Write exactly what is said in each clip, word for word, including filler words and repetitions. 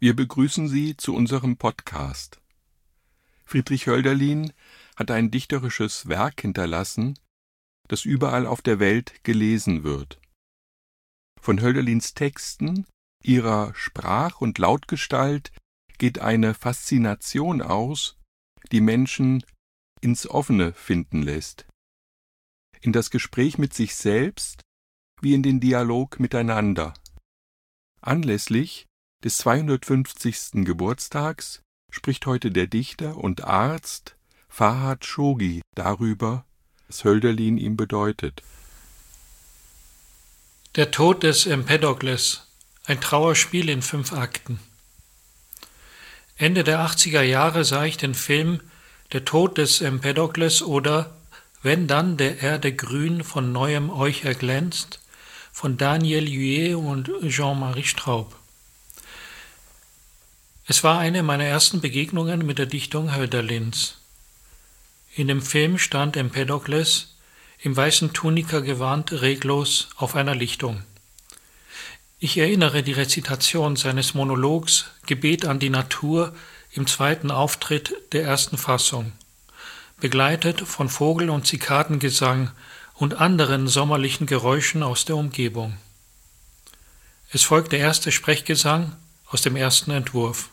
Wir begrüßen Sie zu unserem Podcast. Friedrich Hölderlin hat ein dichterisches Werk hinterlassen, das überall auf der Welt gelesen wird. Von Hölderlins Texten, ihrer Sprach- und Lautgestalt geht eine Faszination aus, die Menschen ins Offene finden lässt, in das Gespräch mit sich selbst wie in den Dialog miteinander. Anlässlich des zweihundertfünfzigsten Geburtstags spricht heute der Dichter und Arzt Farhad Shoghi darüber, was Hölderlin ihm bedeutet. Der Tod des Empedokles, ein Trauerspiel in fünf Akten. Ende der achtziger Jahre sah ich den Film Der Tod des Empedokles oder Wenn dann der Erde grün von neuem euch erglänzt von Daniel Huet und Jean-Marie Straub. Es war eine meiner ersten Begegnungen mit der Dichtung Hölderlins. In dem Film stand Empedokles im weißen Tunika-Gewand reglos auf einer Lichtung. Ich erinnere die Rezitation seines Monologs Gebet an die Natur im zweiten Auftritt der ersten Fassung, begleitet von Vogel- und Zikadengesang und anderen sommerlichen Geräuschen aus der Umgebung. Es folgt der erste Sprechgesang aus dem ersten Entwurf.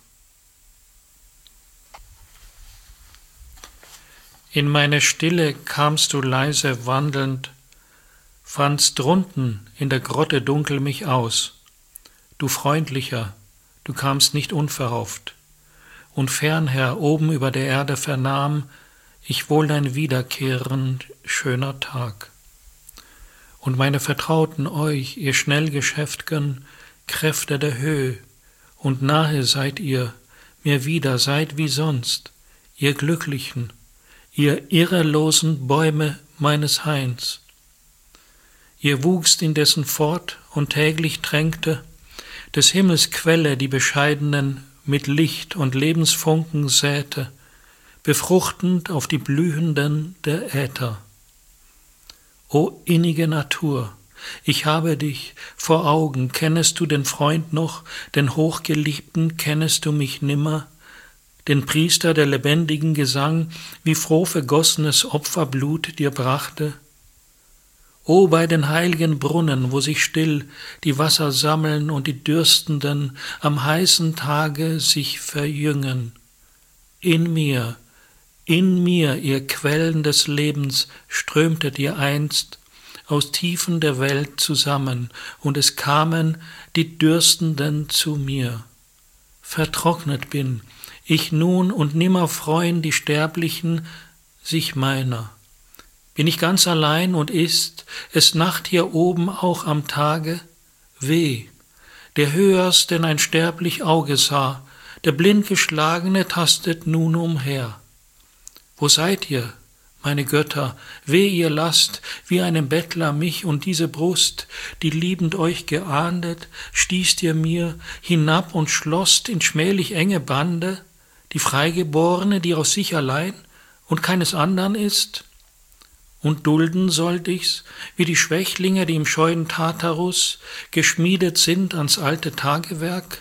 In meine Stille kamst du leise wandelnd, fandst drunten in der Grotte dunkel mich aus. Du Freundlicher, du kamst nicht unverhofft, und fernher oben über der Erde vernahm ich wohl dein wiederkehrend schöner Tag. Und meine Vertrauten euch, ihr Schnellgeschäft'gen Kräfte der Höhe, und nahe seid ihr, mir wieder seid wie sonst, ihr Glücklichen, ihr irrelosen Bäume meines Hains. Ihr wuchst indessen fort und täglich tränkte des Himmels Quelle die Bescheidenen mit Licht und Lebensfunken säte, befruchtend auf die Blühenden der Äther. O innige Natur, ich habe dich vor Augen, kennest du den Freund noch, den Hochgeliebten, kennest du mich nimmer, den Priester, der lebendigen Gesang, wie froh vergossenes Opferblut dir brachte? O bei den heiligen Brunnen, wo sich still die Wasser sammeln und die Dürstenden am heißen Tage sich verjüngen. In mir, in mir, ihr Quellen des Lebens, strömtet ihr einst aus Tiefen der Welt zusammen, und es kamen die Dürstenden zu mir. Vertrocknet bin ich nun, und nimmer freuen die Sterblichen sich meiner. Bin ich ganz allein und ist es Nacht hier oben auch am Tage? Weh, der höher's denn ein sterblich Auge sah, der blindgeschlagene tastet nun umher. Wo seid ihr, meine Götter? Weh, ihr lasst, wie einem Bettler mich und diese Brust, die liebend euch geahndet, stießt ihr mir hinab und schlosst in schmählich enge Bande, die Freigeborene, die aus sich allein und keines andern ist? Und dulden sollt ich's, wie die Schwächlinge, die im scheuen Tartarus geschmiedet sind ans alte Tagewerk?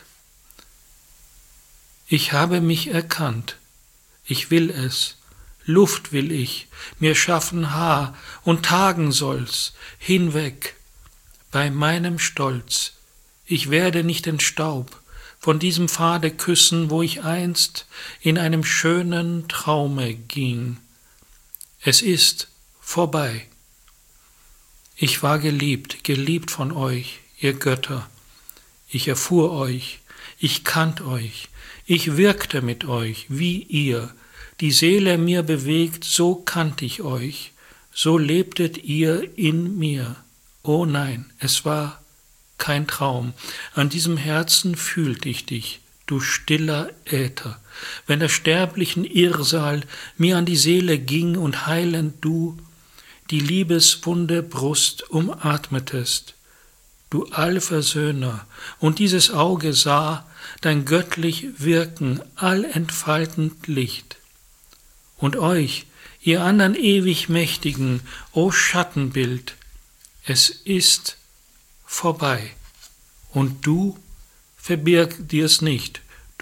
Ich habe mich erkannt, ich will es, Luft will ich, mir schaffen Haar, und tagen soll's, hinweg, bei meinem Stolz. Ich werde nicht den Staub von diesem Pfade küssen, wo ich einst in einem schönen Traume ging. Es ist vorbei. Ich war geliebt, geliebt von euch, ihr Götter. Ich erfuhr euch, ich kannt euch, ich wirkte mit euch, wie ihr. Die Seele mir bewegt, so kannt ich euch, so lebtet ihr in mir. Oh nein, es war kein Traum, an diesem Herzen fühlt ich dich, du stiller Äther, wenn der sterblichen Irrsal mir an die Seele ging und heilend du die liebeswunde Brust umatmetest, du Allversöhner, und dieses Auge sah dein göttlich Wirken allentfaltend Licht. Und euch, ihr andern ewig Mächtigen, o Schattenbild, es ist vorbei. Und du, verbirg dir's nicht,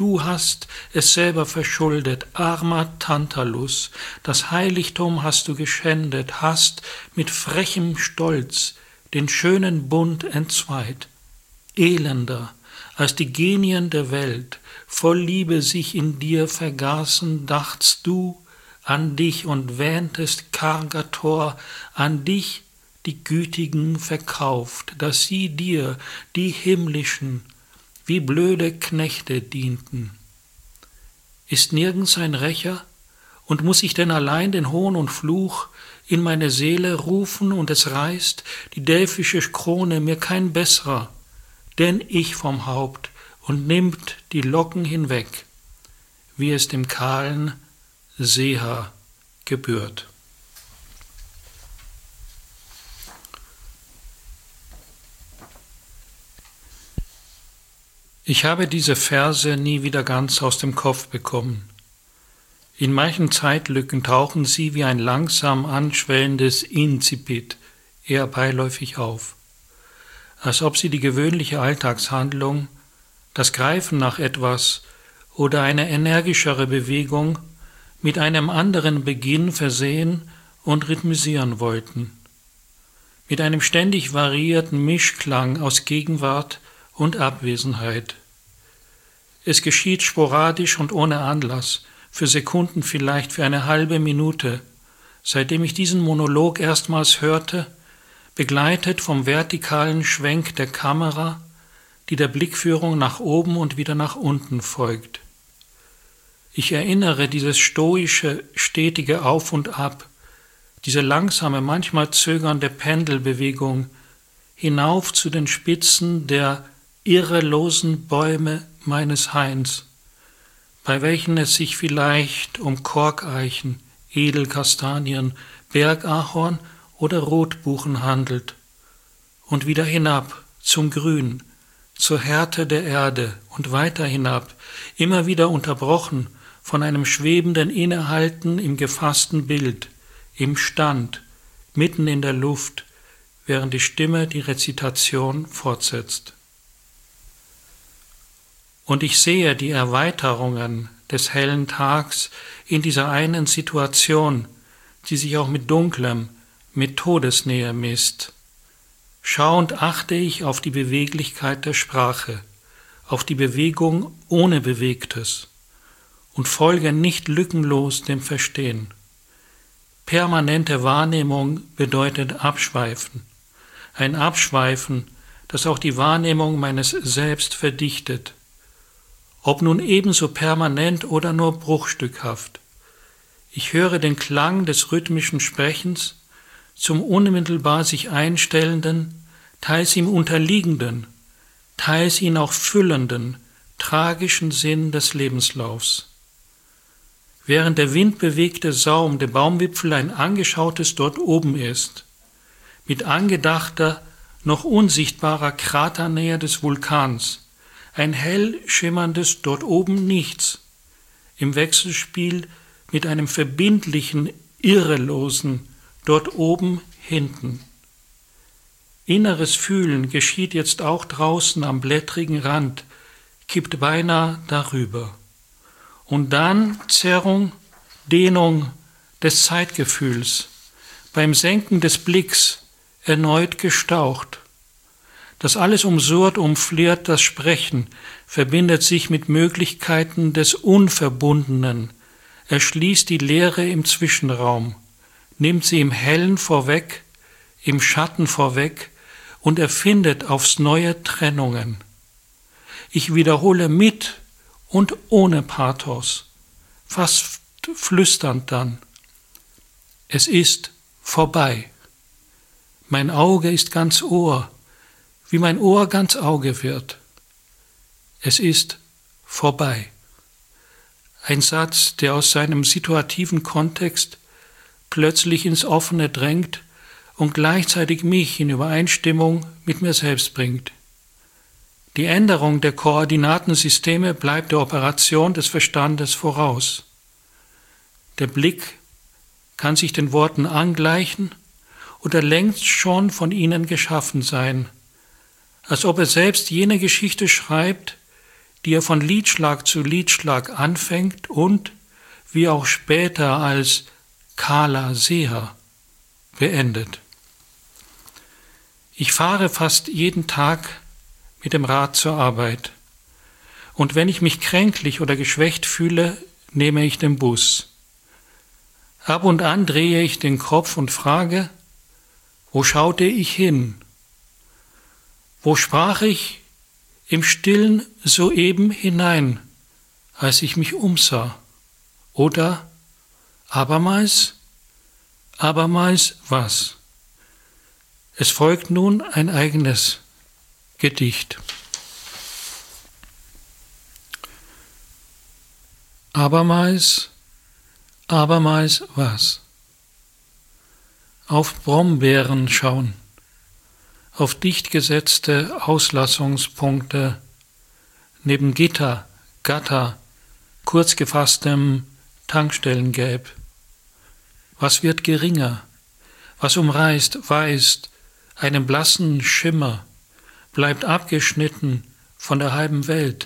du hast es selber verschuldet, armer Tantalus, das Heiligtum hast du geschändet, hast mit frechem Stolz den schönen Bund entzweit. Elender, als die Genien der Welt voll Liebe sich in dir vergaßen, dachtst du an dich und wähntest, karger Tor, an dich die Gütigen verkauft, dass sie dir, die Himmlischen, wie blöde Knechte dienten. Ist nirgends ein Rächer, und muß ich denn allein den Hohn und Fluch in meine Seele rufen, und es reißt die delphische Krone mir kein besserer, denn ich vom Haupt, und nimmt die Locken hinweg, wie es dem kahlen Seher gebührt. Ich habe diese Verse nie wieder ganz aus dem Kopf bekommen. In manchen Zeitlücken tauchen sie wie ein langsam anschwellendes Incipit eher beiläufig auf, als ob sie die gewöhnliche Alltagshandlung, das Greifen nach etwas oder eine energischere Bewegung mit einem anderen Beginn versehen und rhythmisieren wollten, mit einem ständig variierten Mischklang aus Gegenwart und Abwesenheit. Es geschieht sporadisch und ohne Anlass, für Sekunden vielleicht, für eine halbe Minute, seitdem ich diesen Monolog erstmals hörte, begleitet vom vertikalen Schwenk der Kamera, die der Blickführung nach oben und wieder nach unten folgt. Ich erinnere dieses stoische, stetige Auf und Ab, diese langsame, manchmal zögernde Pendelbewegung hinauf zu den Spitzen der irrelosen Bäume meines Hains, bei welchen es sich vielleicht um Korkeichen, Edelkastanien, Bergahorn oder Rotbuchen handelt, und wieder hinab zum Grün, zur Härte der Erde und weiter hinab, immer wieder unterbrochen von einem schwebenden Innehalten im gefassten Bild, im Stand, mitten in der Luft, während die Stimme die Rezitation fortsetzt. Und ich sehe die Erweiterungen des hellen Tags in dieser einen Situation, die sich auch mit Dunklem, mit Todesnähe misst. Schauend achte ich auf die Beweglichkeit der Sprache, auf die Bewegung ohne Bewegtes und folge nicht lückenlos dem Verstehen. Permanente Wahrnehmung bedeutet Abschweifen, ein Abschweifen, das auch die Wahrnehmung meines Selbst verdichtet, ob nun ebenso permanent oder nur bruchstückhaft. Ich höre den Klang des rhythmischen Sprechens zum unmittelbar sich einstellenden, teils ihm unterliegenden, teils ihn auch füllenden, tragischen Sinn des Lebenslaufs. Während der windbewegte Saum der Baumwipfel ein angeschautes dort oben ist, mit angedachter, noch unsichtbarer Kraternähe des Vulkans, ein hell schimmerndes dort oben Nichts, im Wechselspiel mit einem verbindlichen, irrelosen dort oben hinten. Inneres Fühlen geschieht jetzt auch draußen am blättrigen Rand, kippt beinahe darüber. Und dann Zerrung, Dehnung des Zeitgefühls, beim Senken des Blicks erneut gestaucht. Das alles umsurrt, umfliert das Sprechen, verbindet sich mit Möglichkeiten des Unverbundenen, erschließt die Leere im Zwischenraum, nimmt sie im Hellen vorweg, im Schatten vorweg und erfindet aufs neue Trennungen. Ich wiederhole mit und ohne Pathos, fast flüsternd dann: Es ist vorbei. Mein Auge ist ganz Ohr, wie mein Ohr ganz Auge wird. Es ist vorbei. Ein Satz, der aus seinem situativen Kontext plötzlich ins Offene drängt und gleichzeitig mich in Übereinstimmung mit mir selbst bringt. Die Änderung der Koordinatensysteme bleibt der Operation des Verstandes voraus. Der Blick kann sich den Worten angleichen oder längst schon von ihnen geschaffen sein, als ob er selbst jene Geschichte schreibt, die er von Liedschlag zu Liedschlag anfängt und, wie auch später als Kala Seher, beendet. Ich fahre fast jeden Tag mit dem Rad zur Arbeit. Und wenn ich mich kränklich oder geschwächt fühle, nehme ich den Bus. Ab und an drehe ich den Kopf und frage, wo schaute ich hin? Wo sprach ich im Stillen soeben hinein, als ich mich umsah? Oder abermals? Abermals was? Es folgt nun ein eigenes Gedicht. Abermals, abermals was? Auf Brombeeren schauen, auf dicht gesetzte Auslassungspunkte, neben Gitter, Gatter, kurz gefasstem Tankstellengelb. Was wird geringer? Was umreißt, weist einen blassen Schimmer, bleibt abgeschnitten von der halben Welt.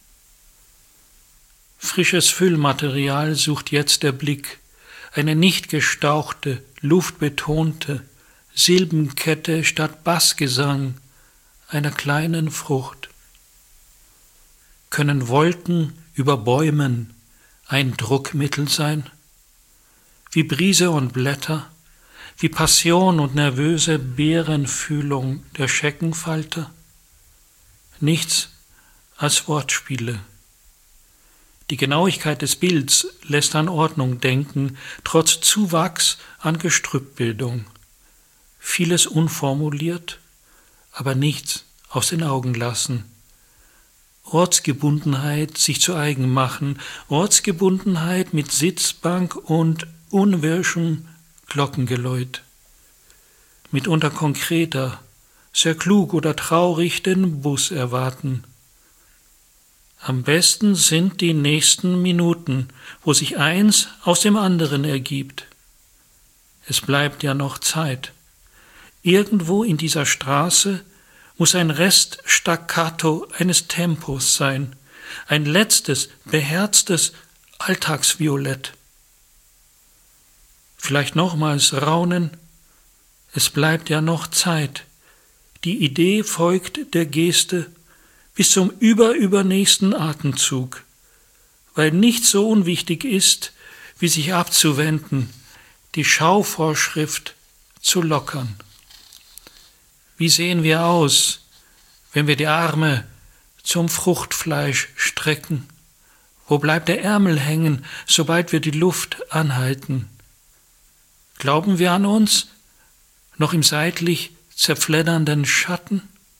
Frisches Füllmaterial sucht jetzt der Blick, eine nicht gestauchte, luftbetonte Silbenkette statt Bassgesang einer kleinen Frucht. Können Wolken über Bäumen ein Druckmittel sein? Wie Brise und Blätter, wie Passion und nervöse Bärenfühlung der Scheckenfalter? Nichts als Wortspiele. Die Genauigkeit des Bilds lässt an Ordnung denken, trotz Zuwachs an Gestrüppbildung. Vieles unformuliert, aber nichts aus den Augen lassen. Ortsgebundenheit sich zu eigen machen, Ortsgebundenheit mit Sitzbank und unwirschem Glockengeläut. Mitunter konkreter, sehr klug oder traurig den Bus erwarten. Am besten sind die nächsten Minuten, wo sich eins aus dem anderen ergibt. Es bleibt ja noch Zeit. Irgendwo in dieser Straße muss ein Reststaccato eines Tempos sein, ein letztes, beherztes Alltagsviolett. Vielleicht nochmals raunen, es bleibt ja noch Zeit. Die Idee folgt der Geste bis zum überübernächsten Atemzug, weil nichts so unwichtig ist, wie sich abzuwenden, die Schauvorschrift zu lockern. Wie sehen wir aus, wenn wir die Arme zum Fruchtfleisch strecken? Wo bleibt der Ärmel hängen, sobald wir die Luft anhalten? Glauben wir an uns, noch im seitlich zerfleddernden Schatten?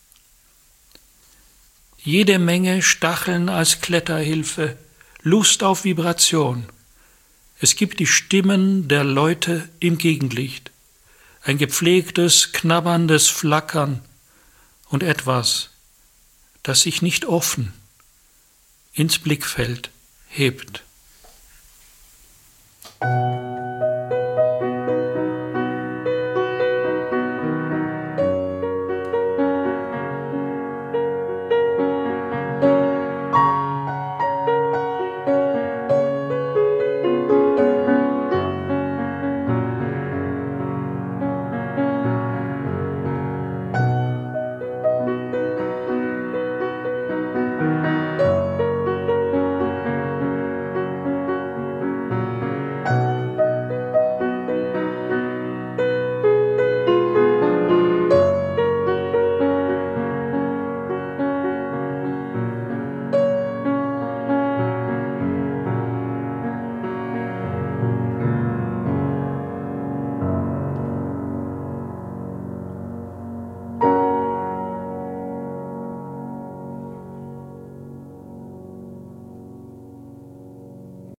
Jede Menge Stacheln als Kletterhilfe, Lust auf Vibration. Es gibt die Stimmen der Leute im Gegenlicht, ein gepflegtes, knabberndes Flackern und etwas, das sich nicht offen ins Blickfeld hebt.